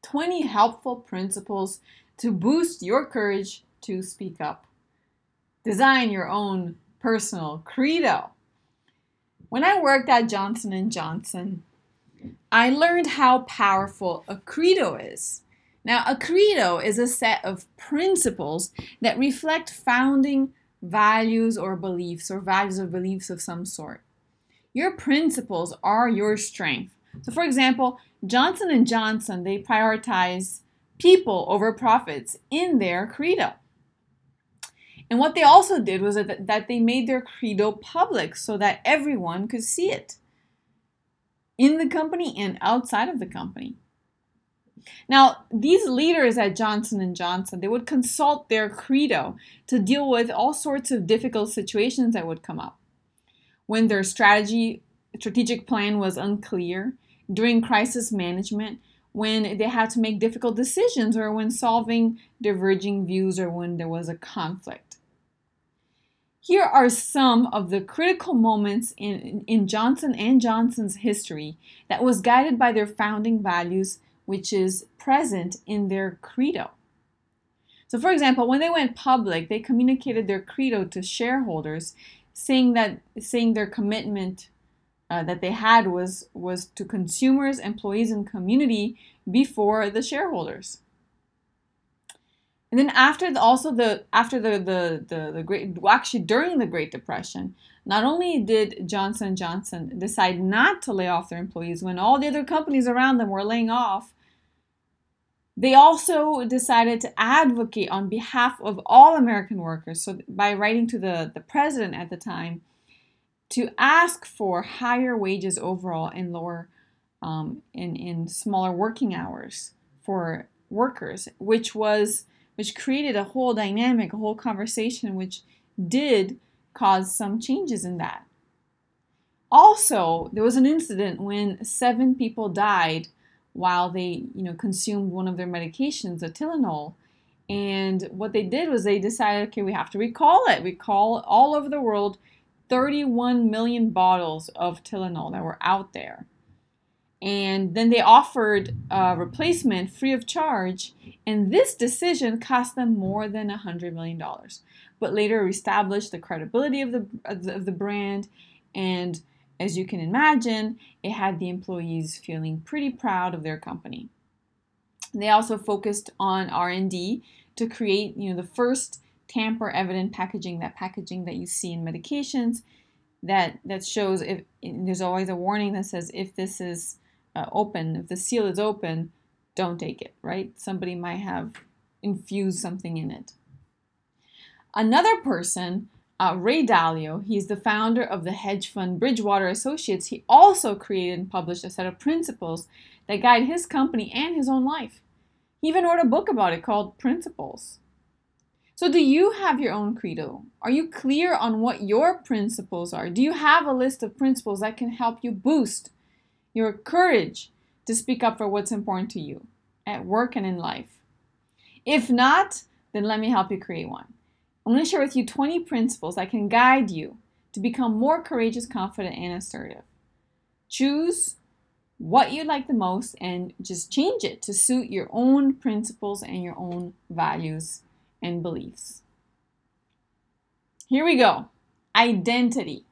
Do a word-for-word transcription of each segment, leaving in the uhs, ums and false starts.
twenty helpful principles to boost your courage to speak up. Design your own personal credo. When I worked at Johnson and Johnson, I learned how powerful a credo is. Now, a credo is a set of principles that reflect founding values or beliefs, or values or beliefs of some sort. Your principles are your strength. So, for example, Johnson and Johnson, they prioritize people over profits in their credo. And what they also did was that, that they made their credo public so that everyone could see it in the company and outside of the company. Now, these leaders at Johnson and Johnson, they would consult their credo to deal with all sorts of difficult situations that would come up. When their strategy, strategic plan was unclear, during crisis management, when they had to make difficult decisions, or when solving diverging views, or when there was a conflict. Here are some of the critical moments in, in Johnson and Johnson's history that was guided by their founding values, which is present in their credo. So, for example, when they went public, they communicated their credo to shareholders, saying that saying their commitment uh, that they had was was to consumers, employees, and community before the shareholders. And then after the, also the after the the the, the great well, actually during the Great Depression, not only did Johnson and Johnson decide not to lay off their employees when all the other companies around them were laying off, they also decided to advocate on behalf of all American workers. So by writing to the, the president at the time to ask for higher wages overall and lower um, in, in smaller working hours for workers, which was which created a whole dynamic, a whole conversation, which did cause some changes in that. Also, there was an incident when seven people died while they, you know, consumed one of their medications, a Tylenol. And what they did was they decided, okay, we have to recall it. Recall all over the world thirty-one million bottles of Tylenol that were out there. And then they offered a replacement free of charge. And this decision cost them more than one hundred million dollars. But later established the credibility of the, of the, of the brand. And as you can imagine, it had the employees feeling pretty proud of their company. They also focused on R and D to create, you know, the first tamper-evident packaging, that packaging that you see in medications that, that shows if there's always a warning that says if this is uh, open, if the seal is open, don't take it, right? Somebody might have infused something in it. Another person, uh, Ray Dalio, he's the founder of the hedge fund Bridgewater Associates. He also created and published a set of principles that guide his company and his own life. He even wrote a book about it called Principles. So do you have your own credo? Are you clear on what your principles are? Do you have a list of principles that can help you boost your courage to speak up for what's important to you at work and in life? If not, then let me help you create one. I'm going to share with you twenty principles that can guide you to become more courageous, confident, and assertive. Choose what you like the most and just change it to suit your own principles and your own values and beliefs. Here we go. Identity.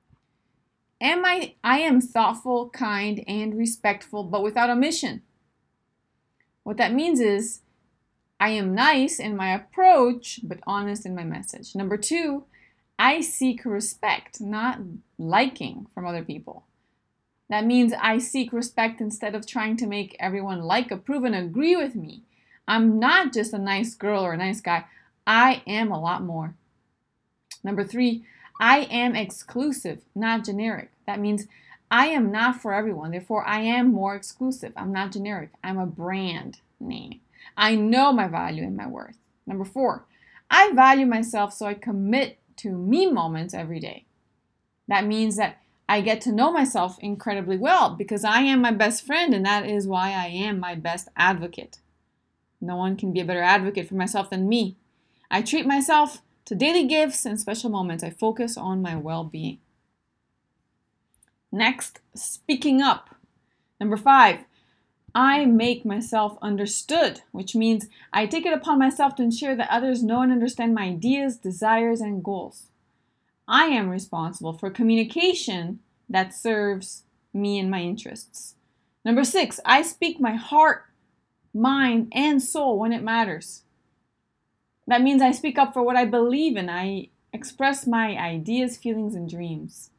Am I, I am thoughtful, kind, and respectful, but without omission. What that means is I am nice in my approach, but honest in my message. Number two, I seek respect, not liking from other people. That means I seek respect instead of trying to make everyone like, approve, and agree with me. I'm not just a nice girl or a nice guy. I am a lot more. Number three, I am exclusive, not generic. That means I am not for everyone. Therefore, I am more exclusive. I'm not generic. I'm a brand name. I know my value and my worth. Number four, I value myself, so I commit to me moments every day. That means that I get to know myself incredibly well because I am my best friend, and that is why I am my best advocate. No one can be a better advocate for myself than me. I treat myself to daily gifts and special moments. I focus on my well-being. Next, speaking up. Number five, I make myself understood, which means I take it upon myself to ensure that others know and understand my ideas, desires, and goals. I am responsible for communication that serves me and my interests. Number six, I speak my heart, mind, and soul when it matters. That means I speak up for what I believe in. I express my ideas, feelings, and dreams.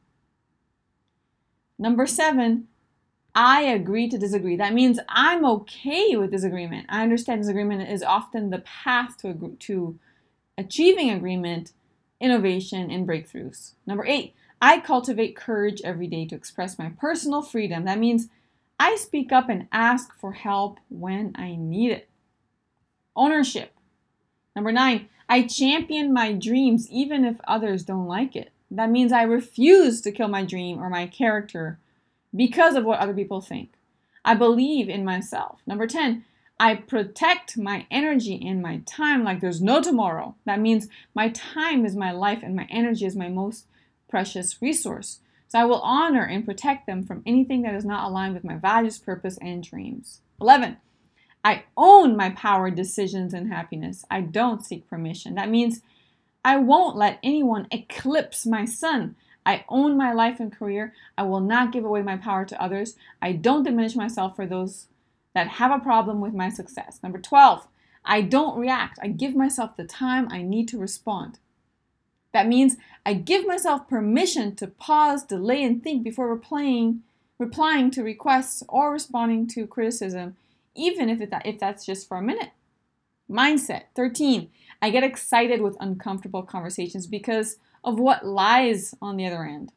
Number seven, I agree to disagree. That means I'm okay with disagreement. I understand disagreement is often the path to, agree, to achieving agreement, innovation, and breakthroughs. Number eight, I cultivate courage every day to express my personal freedom. That means I speak up and ask for help when I need it. Ownership. Number nine, I champion my dreams even if others don't like it. That means I refuse to kill my dream or my character because of what other people think. I believe in myself. Number ten, I protect my energy and my time like there's no tomorrow. That means my time is my life and my energy is my most precious resource. So I will honor and protect them from anything that is not aligned with my values, purpose, and dreams. eleven, I own my power, decisions, and happiness. I don't seek permission. That means I won't let anyone eclipse my sun. I own my life and career. I will not give away my power to others. I don't diminish myself for those that have a problem with my success. Number twelve, I don't react. I give myself the time I need to respond. That means I give myself permission to pause, delay, and think before replying, replying to requests or responding to criticism, even if, it, if that's just for a minute. Mindset. thirteen, I get excited with uncomfortable conversations because of what lies on the other end.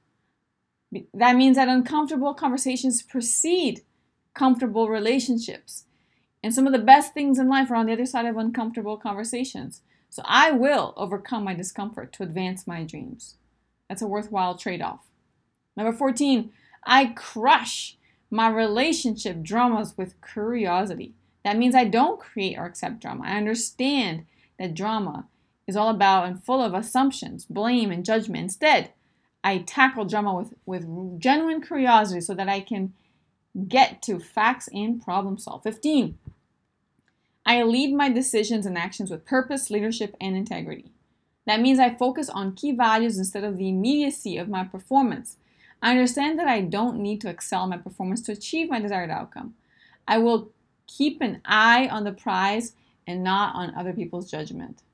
That means that uncomfortable conversations precede comfortable relationships. And some of the best things in life are on the other side of uncomfortable conversations. So I will overcome my discomfort to advance my dreams. That's a worthwhile trade-off. Number fourteen, I crush my relationship dramas with curiosity. That means I don't create or accept drama. I understand that drama is all about and full of assumptions, blame, and judgment. Instead, I tackle drama with, with genuine curiosity so that I can get to facts and problem solve. fifteen, I lead my decisions and actions with purpose, leadership, and integrity. That means I focus on key values instead of the immediacy of my performance. I understand that I don't need to excel in my performance to achieve my desired outcome. I will keep an eye on the prize and not on other people's judgment.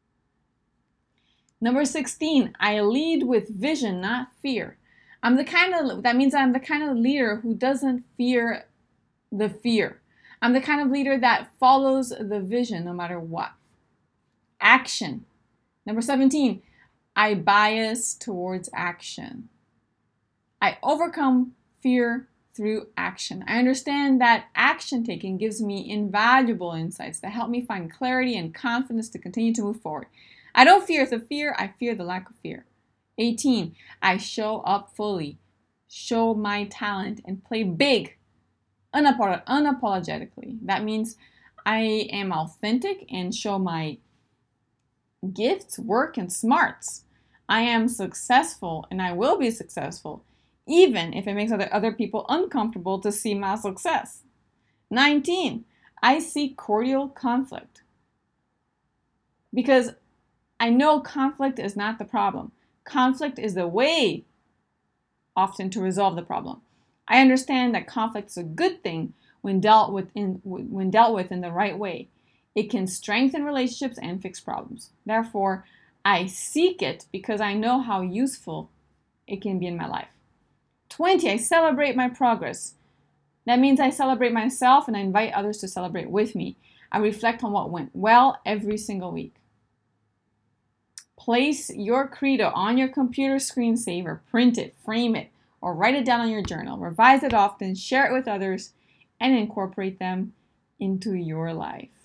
Number sixteen, I lead with vision, not fear. I'm the kind of, that means I'm the kind of leader who doesn't fear the fear. I'm the kind of leader that follows the vision no matter what. Action. Number seventeen, I bias towards action. I overcome fear through action. I understand that action taking gives me invaluable insights that help me find clarity and confidence to continue to move forward. I don't fear the fear, I fear the lack of fear. eighteen, I show up fully, show my talent, and play big, unapolog- unapologetically. That means I am authentic and show my gifts, work, and smarts. I am successful and I will be successful, even if it makes other, other people uncomfortable to see my success. nineteen, I seek cordial conflict. Because I know conflict is not the problem. Conflict is the way often to resolve the problem. I understand that conflict is a good thing when dealt with in, when dealt with in the right way. It can strengthen relationships and fix problems. Therefore, I seek it because I know how useful it can be in my life. twenty, I celebrate my progress. That means I celebrate myself and I invite others to celebrate with me. I reflect on what went well every single week. Place your credo on your computer screensaver, print it, frame it, or write it down on your journal. Revise it often, share it with others, and incorporate them into your life.